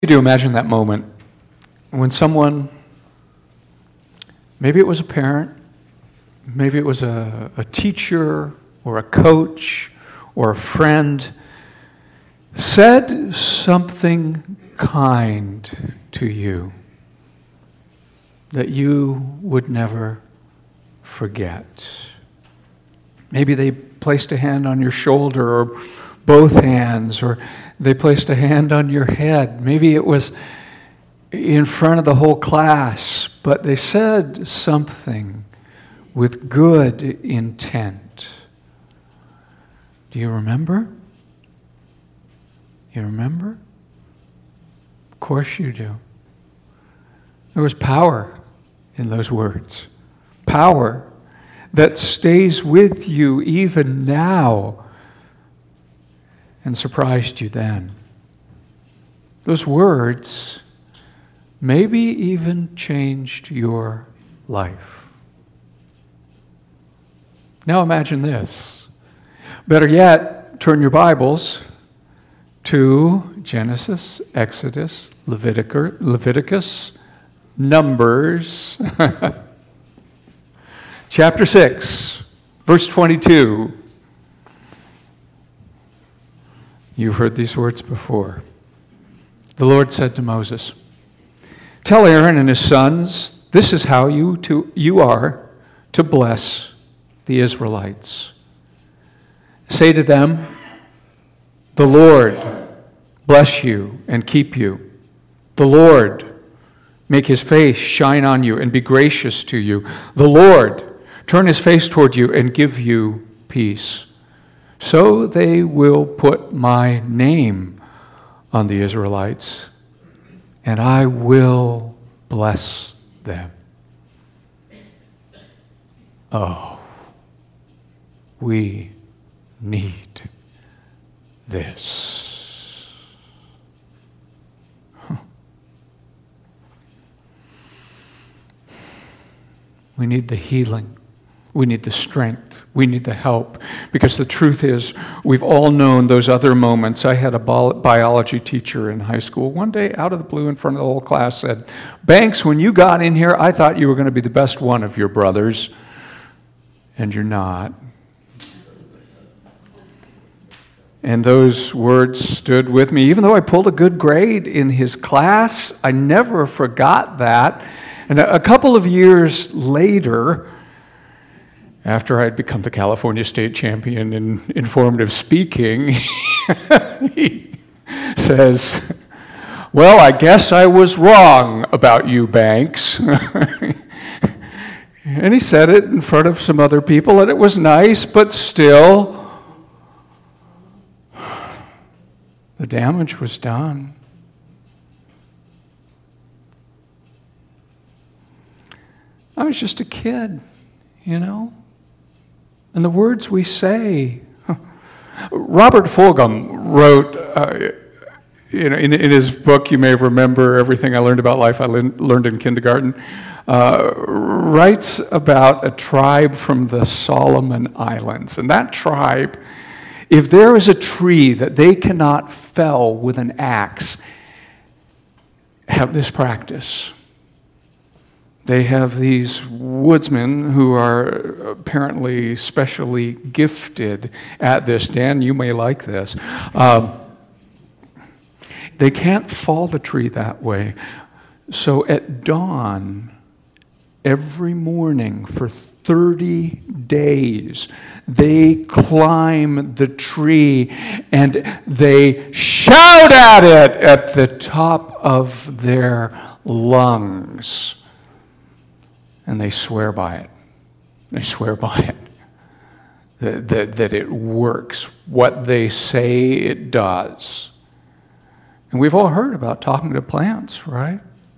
You do imagine that moment when someone, maybe it was a parent, maybe it was a teacher or a coach or a friend, said something kind to you that you would never forget. Maybe they placed a hand on your shoulder or both hands, or they placed a hand on your head. Maybe it was in front of the whole class, but they said something with good intent. Do you remember? You remember? Of course you do. There was power in those words. Power that stays with you even now and surprised you then. Those words maybe even changed your life. Now imagine this. Better yet, turn your Bibles to Genesis, Exodus, Leviticus, Numbers, chapter 6, verse 22. You've heard these words before. The Lord said to Moses, "Tell Aaron and his sons, this is how you are to bless the Israelites. Say to them, the Lord bless you and keep you. The Lord make his face shine on you and be gracious to you. The Lord turn his face toward you and give you peace. So they will put my name on the Israelites, and I will bless them." Oh, we need this. We need the healing. We need the strength. We need the help. Because the truth is, we've all known those other moments. I had a biology teacher in high school. One day, out of the blue, in front of the whole class, said, "Banks, when you got in here, I thought you were going to be the best one of your brothers. And you're not." And those words stood with me. Even though I pulled a good grade in his class, I never forgot that. And a couple of years later, after I had become the California State Champion in informative speaking, he says, "Well, I guess I was wrong about you, Banks." And he said it in front of some other people, and it was nice, but still, the damage was done. I was just a kid, you know? And the words we say. Robert Fulghum wrote, in his book, you may remember Everything I Learned About Life I Learned in Kindergarten, writes about a tribe from the Solomon Islands. And that tribe, if there is a tree that they cannot fell with an axe, have this practice. They have these woodsmen who are apparently specially gifted at this. Dan, you may like this. They can't fall the tree that way. So at dawn, every morning for 30 days, they climb the tree and they shout at it at the top of their lungs. And they swear by it. They swear by it. That it works. What they say it does. And we've all heard about talking to plants, right?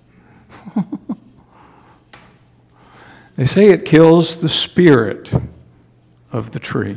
They say it kills the spirit of the tree.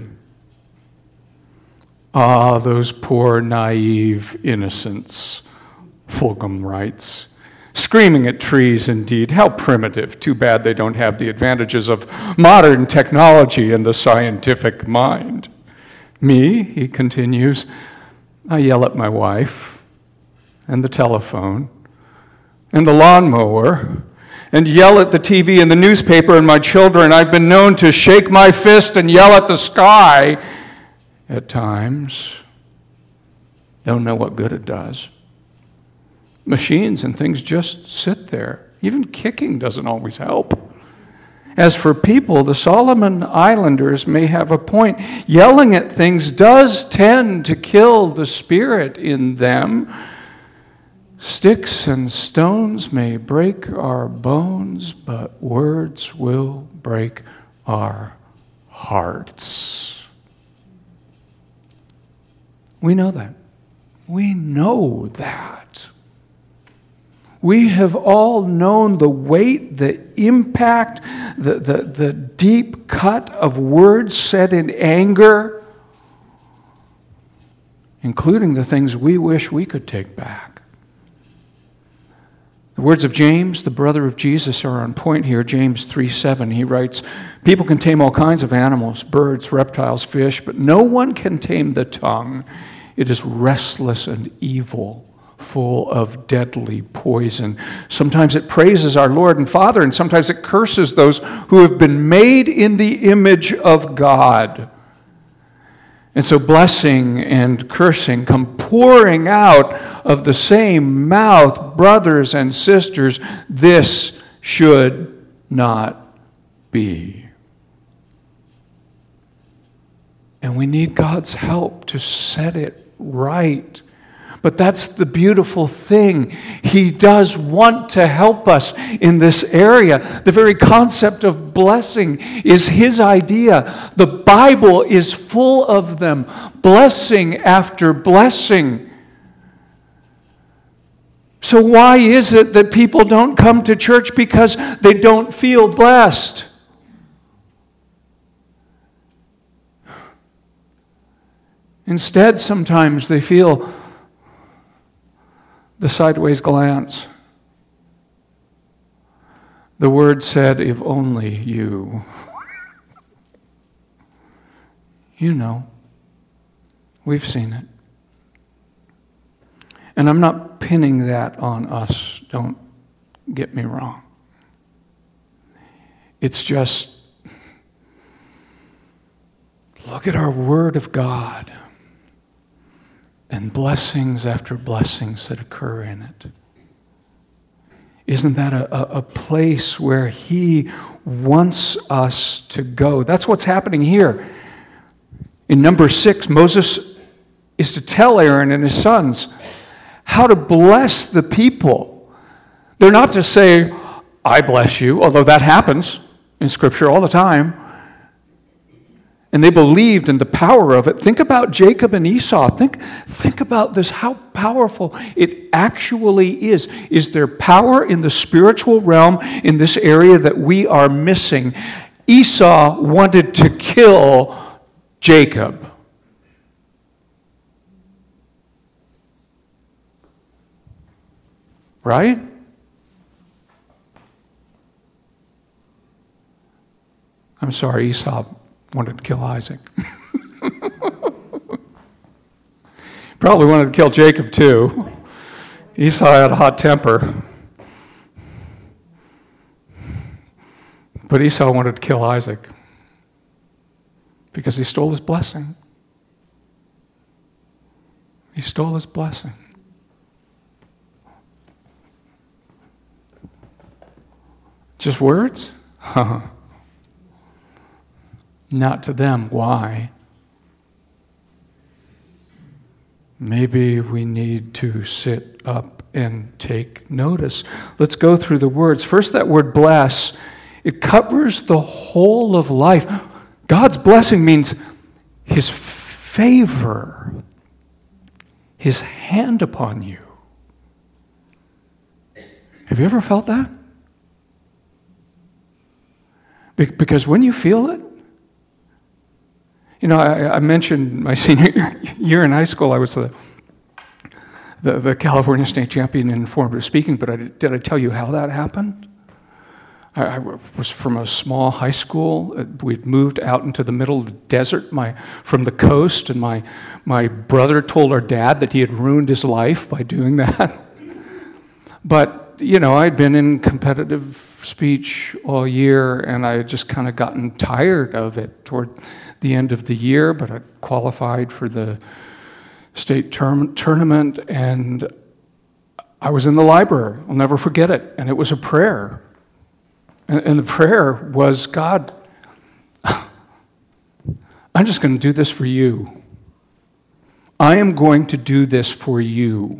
Ah, those poor, naive innocents, Fulghum writes. Screaming at trees, indeed. How primitive. Too bad they don't have the advantages of modern technology and the scientific mind. Me, he continues, I yell at my wife. and the telephone and the lawnmower and yell at the TV and the newspaper and my children. I've been known to shake my fist and yell at the sky at times. Don't know what good it does. Machines and things just sit there. Even kicking doesn't always help. As for people, the Solomon Islanders may have a point. Yelling at things does tend to kill the spirit in them. Sticks and stones may break our bones, but words will break our hearts. We know that. We know that. We have all known the weight, the impact, the deep cut of words said in anger, including the things we wish we could take back. The words of James, the brother of Jesus, are on point here. James 3:7, he writes, "People can tame all kinds of animals, birds, reptiles, fish, but no one can tame the tongue. It is restless and evil, full of deadly poison. Sometimes it praises our Lord and Father, and sometimes it curses those who have been made in the image of God." And so blessing and cursing come pouring out of the same mouth. Brothers and sisters, this should not be. And we need God's help to set it right. But that's the beautiful thing. He does want to help us in this area. The very concept of blessing is His idea. The Bible is full of them. Blessing after blessing. So why is it that people don't come to church? Because they don't feel blessed. Instead, sometimes they feel the sideways glance. The Word said, "If only you." You know. We've seen it. And I'm not pinning that on us. Don't get me wrong. It's just, look at our Word of God. And blessings after blessings that occur in it. Isn't that a place where He wants us to go? That's what's happening here. In number 6, Moses is to tell Aaron and his sons how to bless the people. They're not to say, "I bless you," although that happens in Scripture all the time. And they believed in the power of it. Think about Jacob and Esau. Think about this, how powerful it actually is. Is there power in the spiritual realm in this area that we are missing? Esau wanted to kill Jacob. Right? I'm sorry, Esau wanted to kill Isaac. Probably wanted to kill Jacob too. Esau had a hot temper. But Esau wanted to kill Isaac because he stole his blessing. He stole his blessing. Just words? Not to them. Why? Maybe we need to sit up and take notice. Let's go through the words. First, that word bless, it covers the whole of life. God's blessing means His favor, His hand upon you. Have you ever felt that? Because when you feel it, you know, I mentioned my senior year in high school, I was the California State Champion in informative speaking, but did I tell you how that happened? I was from a small high school. We'd moved out into the middle of the desert from the coast, and my brother told our dad that he had ruined his life by doing that. But, I'd been in competitive speech all year, and I had just kind of gotten tired of it toward the end of the year, but I qualified for the state tournament, and I was in the library. I'll never forget it, and it was a prayer. And the prayer was, God, I'm just going to do this for you. I am going to do this for you.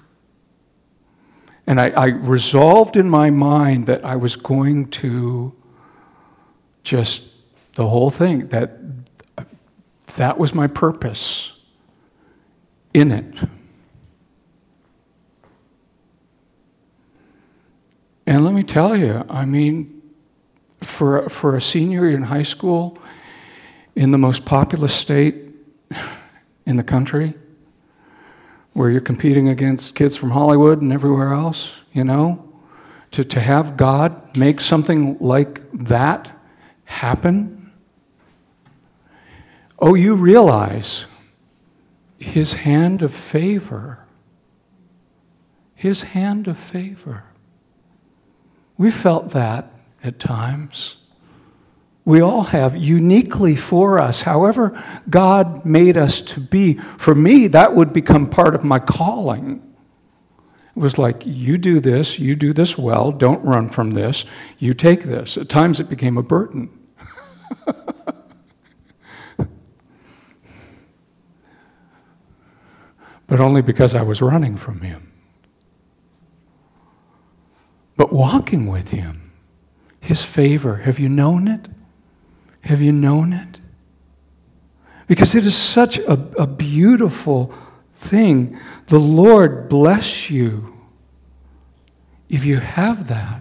And I resolved in my mind that I was going to just, the whole thing, that was my purpose in it. And let me tell you, for a senior in high school, in the most populous state in the country, where you're competing against kids from Hollywood and everywhere else, to have God make something like that happen, you realize His hand of favor. His hand of favor. We felt that at times. We all have, uniquely for us, however God made us to be. For me, that would become part of my calling. It was like, you do this well, don't run from this, you take this. At times it became a burden. But only because I was running from Him. But walking with Him, His favor, have you known it? Have you known it? Because it is such a beautiful thing. The Lord bless you if you have that.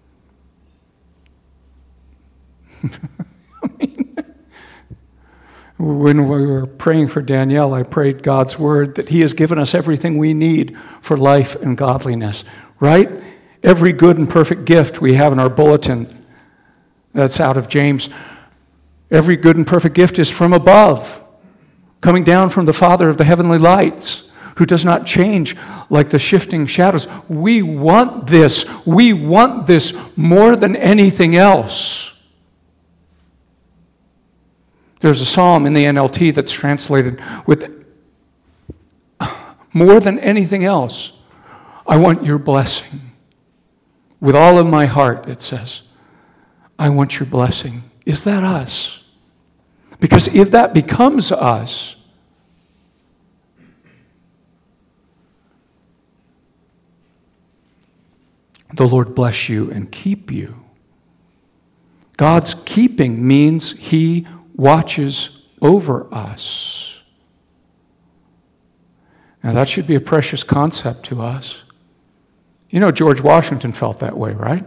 When we were praying for Danielle, I prayed God's word that He has given us everything we need for life and godliness, right? Every good and perfect gift we have in our bulletin, that's out of James. Every good and perfect gift is from above, coming down from the Father of the heavenly lights, who does not change like the shifting shadows. We want this. We want this more than anything else. There's a psalm in the NLT that's translated with, more than anything else, I want your blessing. With all of my heart, it says, I want your blessing. Is that us? Because if that becomes us, the Lord bless you and keep you. God's keeping means He watches over us. Now that should be a precious concept to us. George Washington felt that way, right?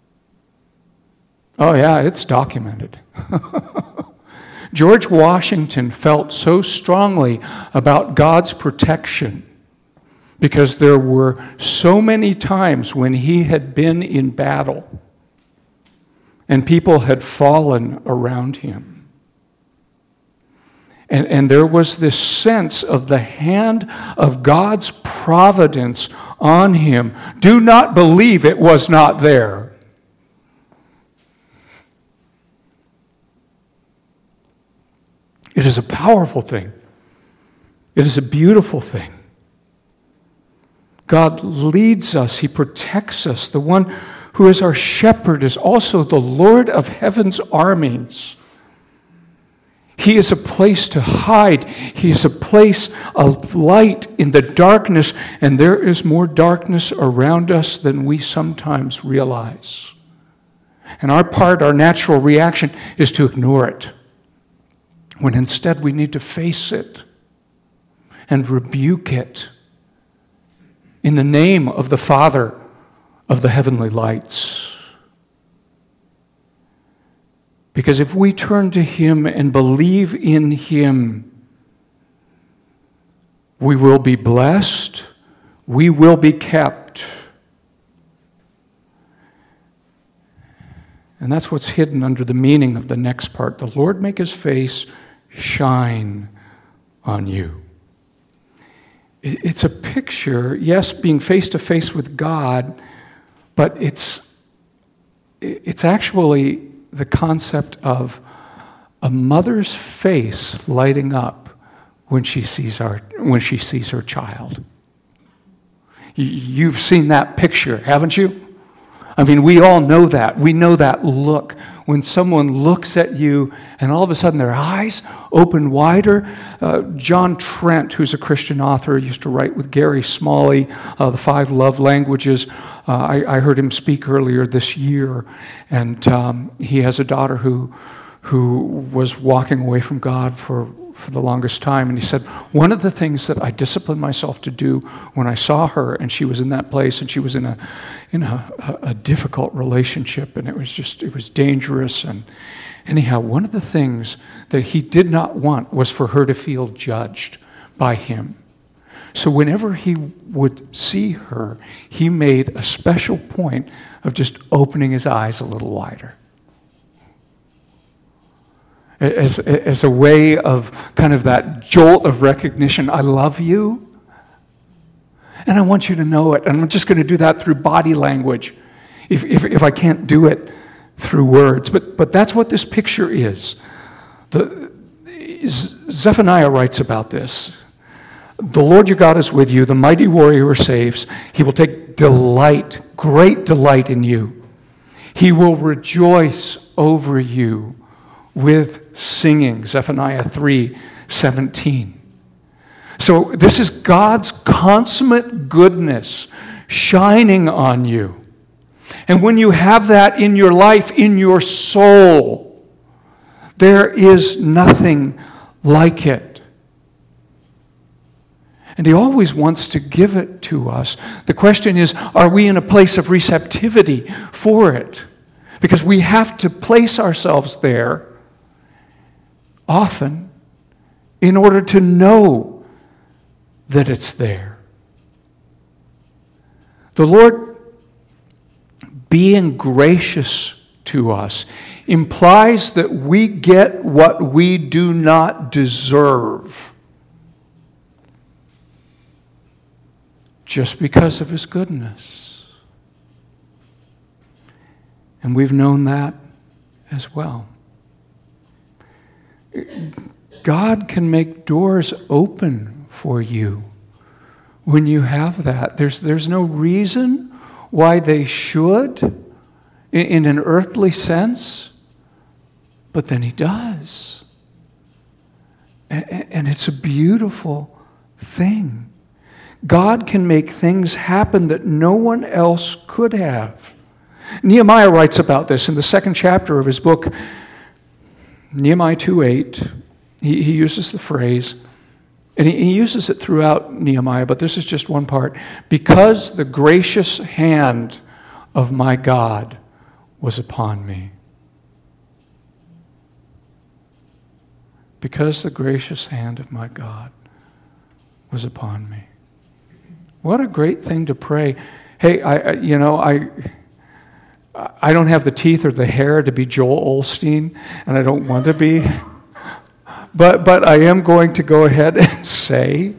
Oh yeah, it's documented. George Washington felt so strongly about God's protection because there were so many times when he had been in battle and people had fallen around him. And there was this sense of the hand of God's providence on him. Do not believe it was not there. It is a powerful thing. It is a beautiful thing. God leads us. He protects us. The one who is our shepherd is also the Lord of heaven's armies. He is a place to hide. He is a place of light in the darkness, and there is more darkness around us than we sometimes realize. And our natural reaction is to ignore it, when instead we need to face it and rebuke it in the name of the Father of the heavenly lights. Because if we turn to Him and believe in Him, we will be blessed, we will be kept. And that's what's hidden under the meaning of the next part. The Lord make his face shine on you. It's a picture, yes, being face to face with God, but it's actually the concept of a mother's face lighting up when she sees her child. You've seen that picture, haven't you? I mean, we all know that. We know that look when someone looks at you and all of a sudden their eyes open wider. John Trent, who's a Christian author, used to write with Gary Smalley, The 5 Love Languages. I heard him speak earlier this year, and he has a daughter who was walking away from God for the longest time. And he said, one of the things that I disciplined myself to do when I saw her and she was in that place and she was in a difficult relationship and it was dangerous. And anyhow, one of the things that he did not want was for her to feel judged by him. So whenever he would see her, he made a special point of just opening his eyes a little wider. As a way of kind of that jolt of recognition. I love you, and I want you to know it. And I'm just going to do that through body language, if I can't do it through words. But that's what this picture is. Zephaniah writes about this. The Lord your God is with you, the mighty warrior who saves. He will take delight, great delight in you. He will rejoice over you with singing, Zephaniah 3:17. So this is God's consummate goodness shining on you. And when you have that in your life, in your soul, there is nothing like it. And he always wants to give it to us. The question is, are we in a place of receptivity for it? Because we have to place ourselves there often in order to know that it's there. The Lord being gracious to us implies that we get what we do not deserve just because of his goodness. And we've known that as well. God can make doors open for you when you have that. There's no reason why they should in an earthly sense, but then he does. And it's a beautiful thing. God can make things happen that no one else could have. Nehemiah writes about this in the 2nd chapter of his book, Nehemiah 2:8, he uses the phrase, and he uses it throughout Nehemiah, but this is just one part. Because the gracious hand of my God was upon me. Because the gracious hand of my God was upon me. What a great thing to pray. Hey, I don't have the teeth or the hair to be Joel Osteen, and I don't want to be. But I am going to go ahead and say,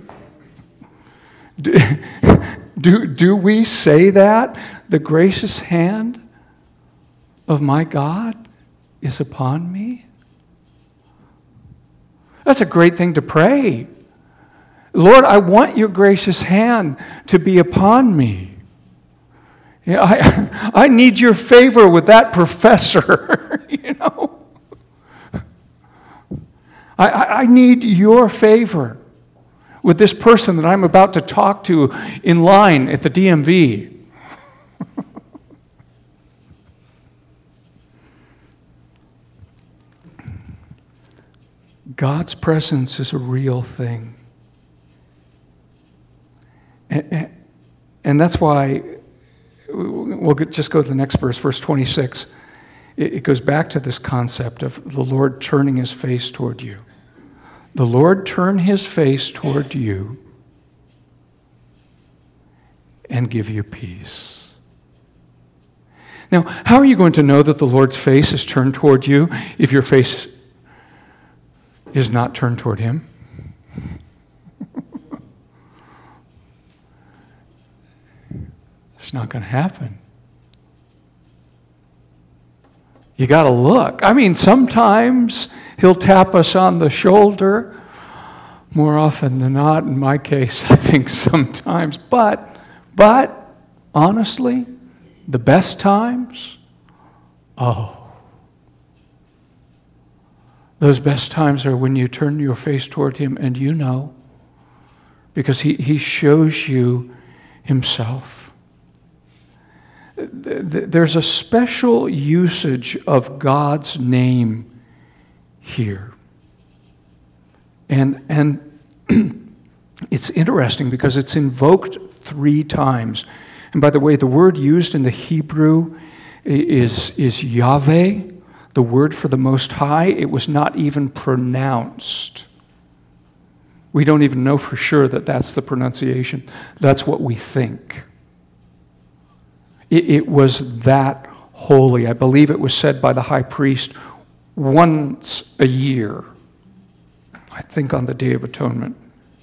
do we say that? The gracious hand of my God is upon me? That's a great thing to pray. Lord, I want your gracious hand to be upon me. Yeah, I need your favor with that professor, I need your favor with this person that I'm about to talk to in line at the DMV. God's presence is a real thing. And that's why we'll just go to the next verse, verse 26. It goes back to this concept of the Lord turning his face toward you. The Lord turn his face toward you and give you peace. Now, how are you going to know that the Lord's face is turned toward you if your face is not turned toward Him? It's not going to happen. You got to look. I mean, sometimes He'll tap us on the shoulder. More often than not, in my case, I think sometimes. But honestly, the best times, those best times are when you turn your face toward Him and you know, because He shows you Himself. There's a special usage of God's name here. And it's interesting because it's invoked 3 times. And by the way, the word used in the Hebrew is Yahweh, the word for the Most High. It was not even pronounced. We don't even know for sure that that's the pronunciation. That's what we think. It was that holy. I believe it was said by the high priest once a year. I think on the Day of Atonement.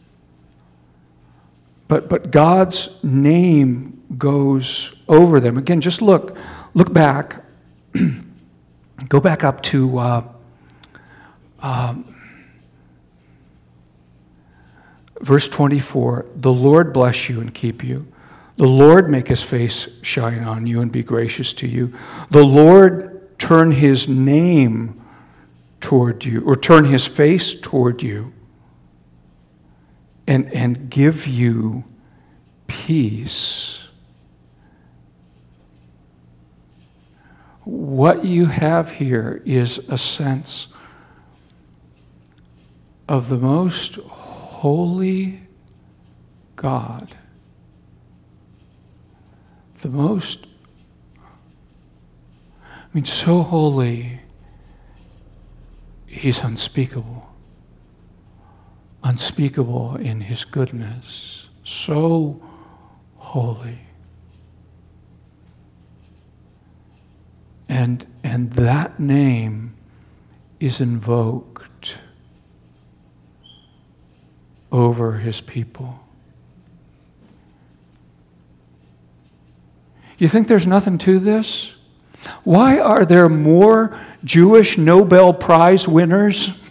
But God's name goes over them. Again, just look back. Go back up to verse 24. The Lord bless you and keep you. The Lord make His face shine on you and be gracious to you. The Lord turn His name toward you, or turn His face toward you, and give you peace. What you have here is a sense of the most holy God. So holy, He's unspeakable. Unspeakable in His goodness. So holy. And that name is invoked over His people. You think there's nothing to this? Why are there more Jewish Nobel Prize winners?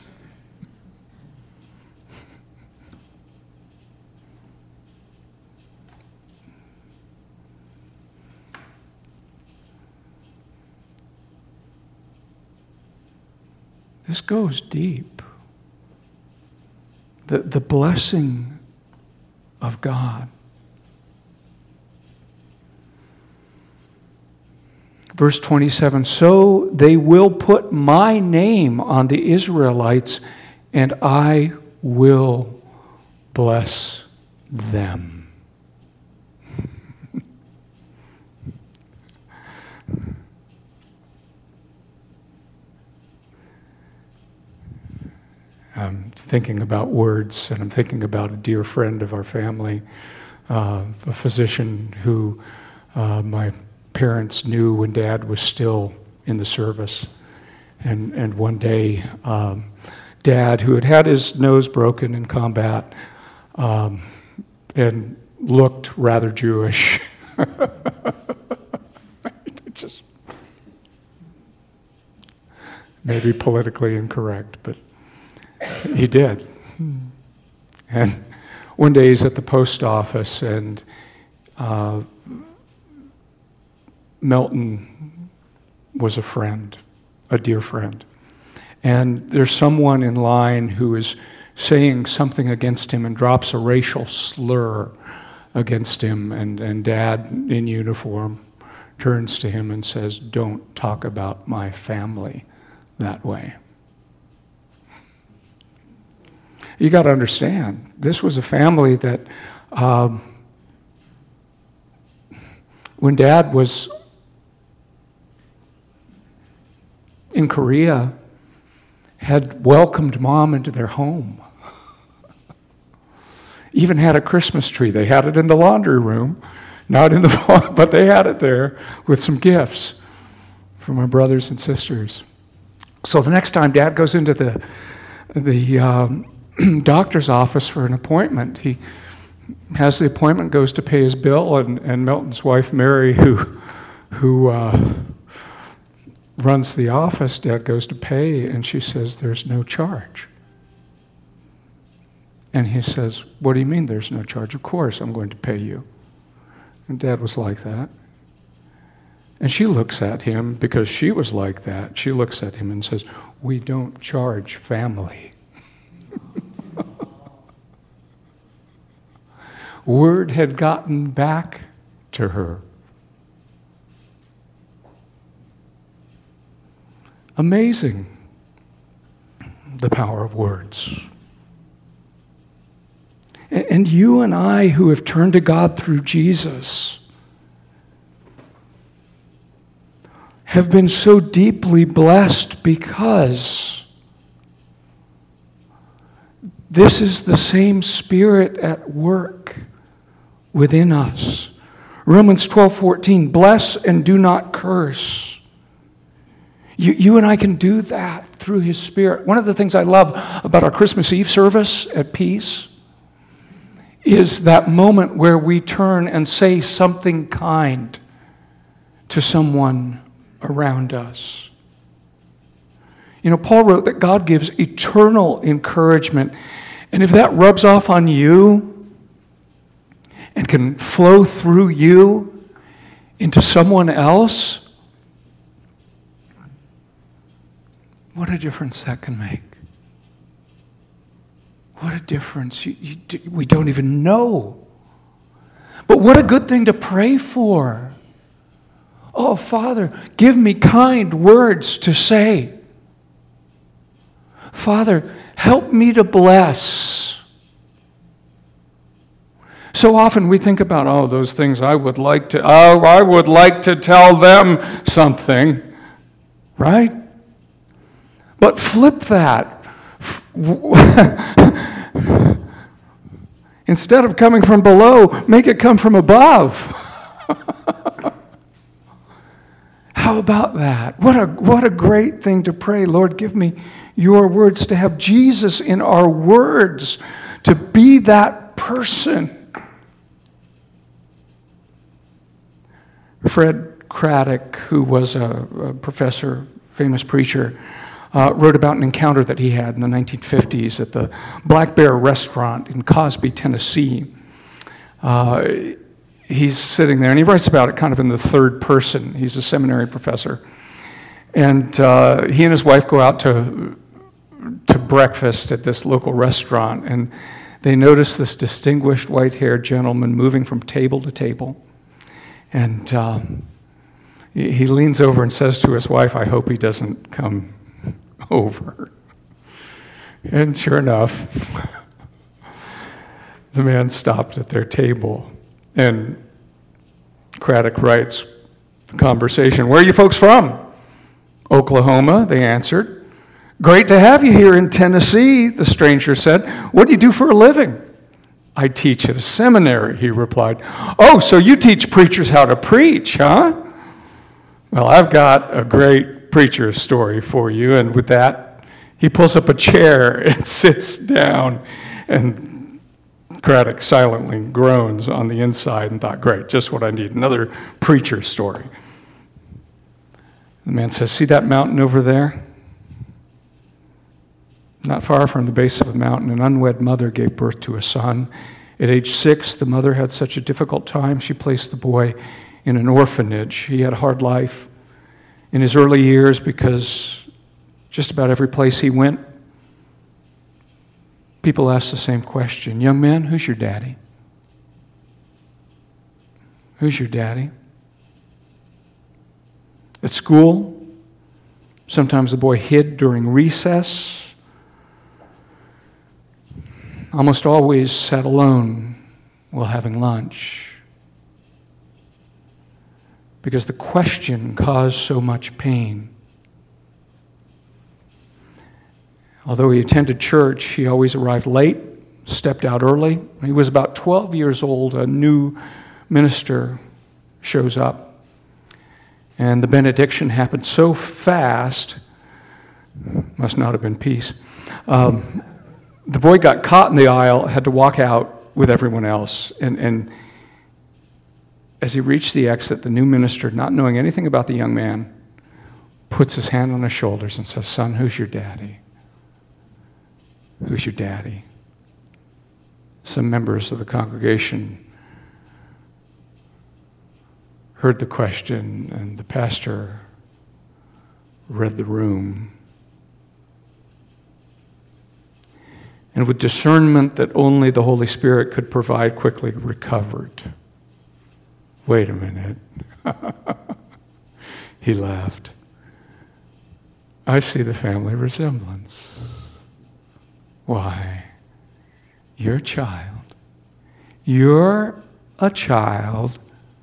This goes deep. The blessing of God. Verse 27, so they will put my name on the Israelites, and I will bless them. I'm thinking about words, and I'm thinking about a dear friend of our family, a physician who my parents knew when Dad was still in the service. And one day, Dad, who had had his nose broken in combat and looked rather Jewish, just maybe politically incorrect, but he did. And one day he's at the post office, and Melton was a friend, a dear friend. And there's someone in line who is saying something against him and drops a racial slur against him, and Dad, in uniform, turns to him and says, "Don't talk about my family that way." You got to understand, this was a family that when Dad was in Korea, had welcomed Mom into their home. Even had a Christmas tree. They had it in the laundry room, not in the but they had it there with some gifts. for my brothers and sisters. So the next time Dad goes into the doctor's office for an appointment, he has the appointment, goes to pay his bill, and Milton's wife, Mary, who runs the office, Dad goes to pay, and she says, "There's no charge." And he says, "What do you mean there's no charge? Of course I'm going to pay you." And Dad was like that. And she looks at him, because she was like that, she looks at him and says, "We don't charge family." Word had gotten back to her. Amazing, the power of words. And you and I, who have turned to God through Jesus, have been so deeply blessed, because this is the same Spirit at work within us. Romans 12:14, bless and do not curse. You and I can do that through His Spirit. One of the things I love about our Christmas Eve service at Peace is that moment where we turn and say something kind to someone around us. You know, Paul wrote that God gives eternal encouragement. And if that rubs off on you and can flow through you into someone else, what a difference that can make. What a difference. We don't even know. But what a good thing to pray for. Oh, Father, give me kind words to say. Father, help me to bless. So often we think about, those things I would like to tell them something, right? But flip that. Instead of coming from below, make it come from above. How about that? What a great thing to pray. Lord, give me your words, to have Jesus in our words, to be that person. Fred Craddock, who was a professor, famous preacher, wrote about an encounter that he had in the 1950s at the Black Bear restaurant in Cosby, Tennessee. He's sitting there, and he writes about it kind of in the third person. He's a seminary professor. And he and his wife go out to breakfast at this local restaurant, and they notice this distinguished white-haired gentleman moving from table to table. And he leans over and says to his wife, "I hope he doesn't come over." And sure enough, the man stopped at their table. And Craddock writes, conversation, "Where are you folks from?" "Oklahoma," they answered. "Great to have you here in Tennessee," the stranger said. "What do you do for a living?" "I teach at a seminary," he replied. "Oh, so you teach preachers how to preach, huh?" "Well, I've got a great preacher story for you." And with that, he pulls up a chair and sits down, and Craddock silently groans on the inside and thought, great, just what I need, another preacher story. The man says, "See that mountain over there? Not far from the base of the mountain, an unwed mother gave birth to a son. At age 6, the mother had such a difficult time, she placed the boy in an orphanage. He had a hard life in his early years because just about every place he went, people asked the same question. Young man, who's your daddy? Who's your daddy? At school, sometimes the boy hid during recess. Almost always sat alone while having lunch. Because the question caused so much pain. Although he attended church, he always arrived late, stepped out early. When he was about 12 years old, a new minister shows up. And the benediction happened so fast, must not have been peace. The boy got caught in the aisle, had to walk out with everyone else. And as he reached the exit, the new minister, not knowing anything about the young man, puts his hand on his shoulders and says, "Son, who's your daddy? Who's your daddy?" Some members of the congregation heard the question, and the pastor read the room. And with discernment that only the Holy Spirit could provide, quickly recovered. Wait a minute. He laughed. I see the family resemblance. Why? You're a child. You're a child.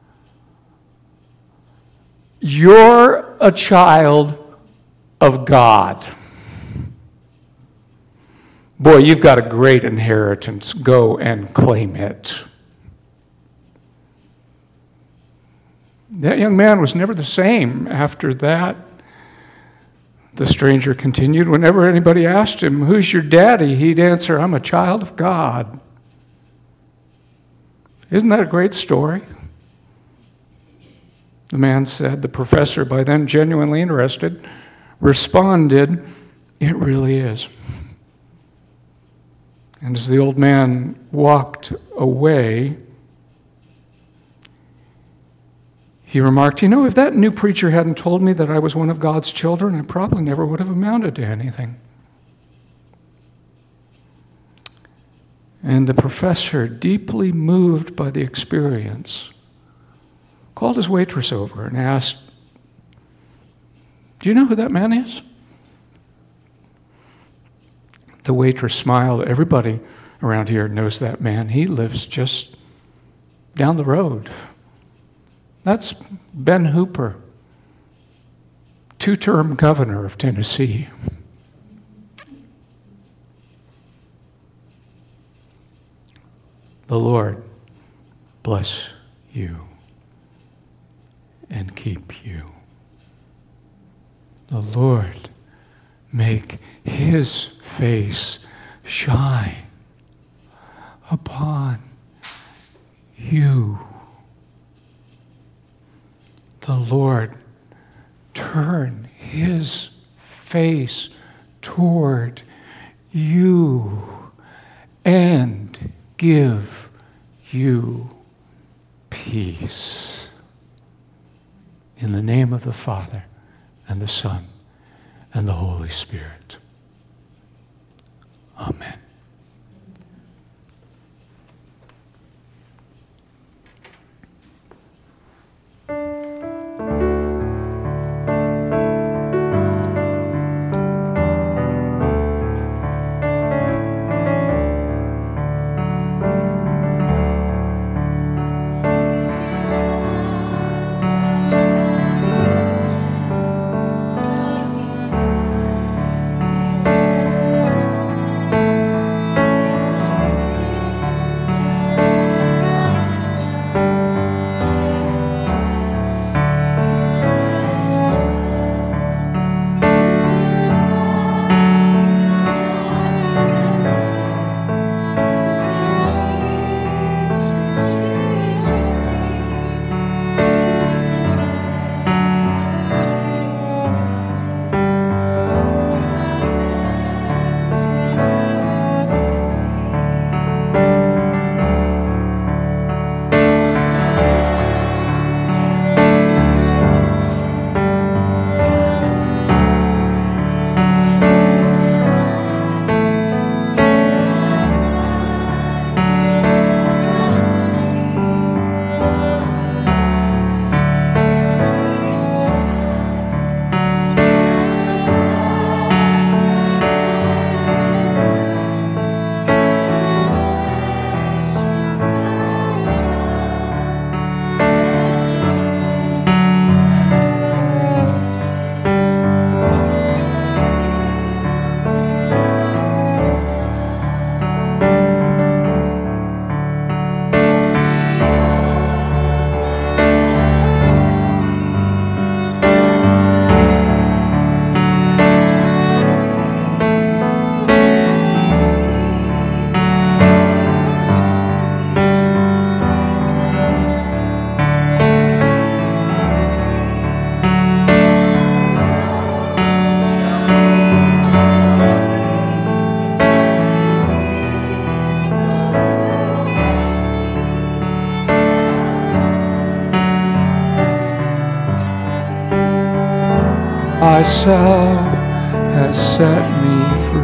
You're a child of God. Boy, you've got a great inheritance. Go and claim it. That young man was never the same after that. The stranger continued, whenever anybody asked him, "Who's your daddy?" he'd answer, "I'm a child of God." Isn't that a great story? The man said. The professor, by then genuinely interested, responded, "It really is." And as the old man walked away, he remarked, "You know, if that new preacher hadn't told me that I was one of God's children, I probably never would have amounted to anything." And the professor, deeply moved by the experience, called his waitress over and asked, "Do you know who that man is?" The waitress smiled. "Everybody around here knows that man. He lives just down the road. That's Ben Hooper, two-term governor of Tennessee." The Lord bless you and keep you. The Lord make his face shine upon you. The Lord turn his face toward you and give you peace. In the name of the Father, and the Son, and the Holy Spirit. Amen. thyself has set me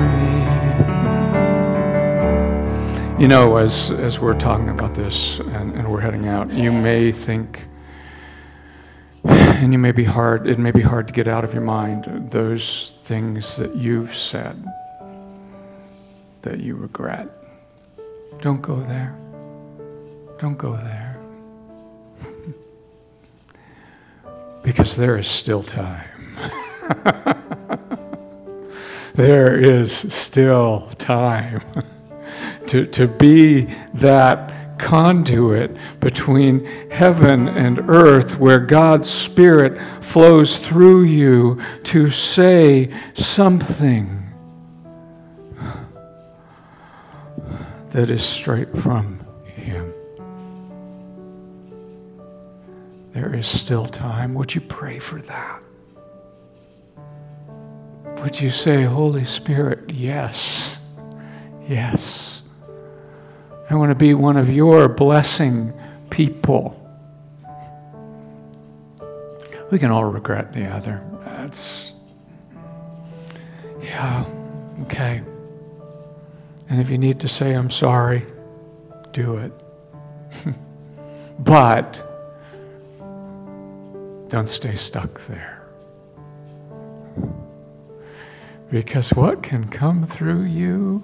free. You know, as we're talking about this and we're heading out, you may think, and it may be hard to get out of your mind those things that you've said that you regret. Don't go there. Don't go there. Because there is still time. There is still time to be that conduit between heaven and earth where God's Spirit flows through you to say something that is straight from Him. There is still time. Would you pray for that? Would you say, Holy Spirit, yes, yes. I want to be one of your blessing people. We can all regret the other. Yeah, okay. And if you need to say, I'm sorry, do it. But don't stay stuck there. Because what can come through you?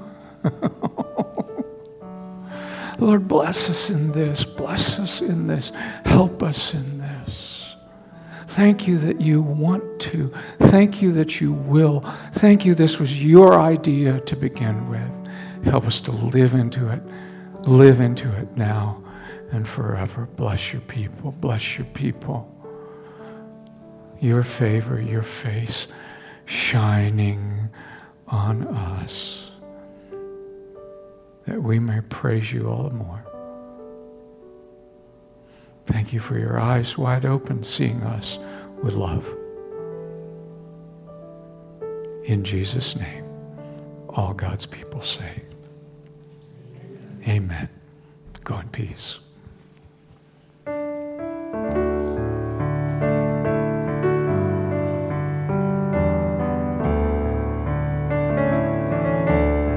Lord, bless us in this. Bless us in this. Help us in this. Thank you that you want to. Thank you that you will. Thank you this was your idea to begin with. Help us to live into it. Live into it now and forever. Bless your people. Bless your people. Your favor, your face shining on us, that we may praise you all the more. Thank you for your eyes wide open, seeing us with love. In Jesus' name, all God's people say, Amen. Go in peace.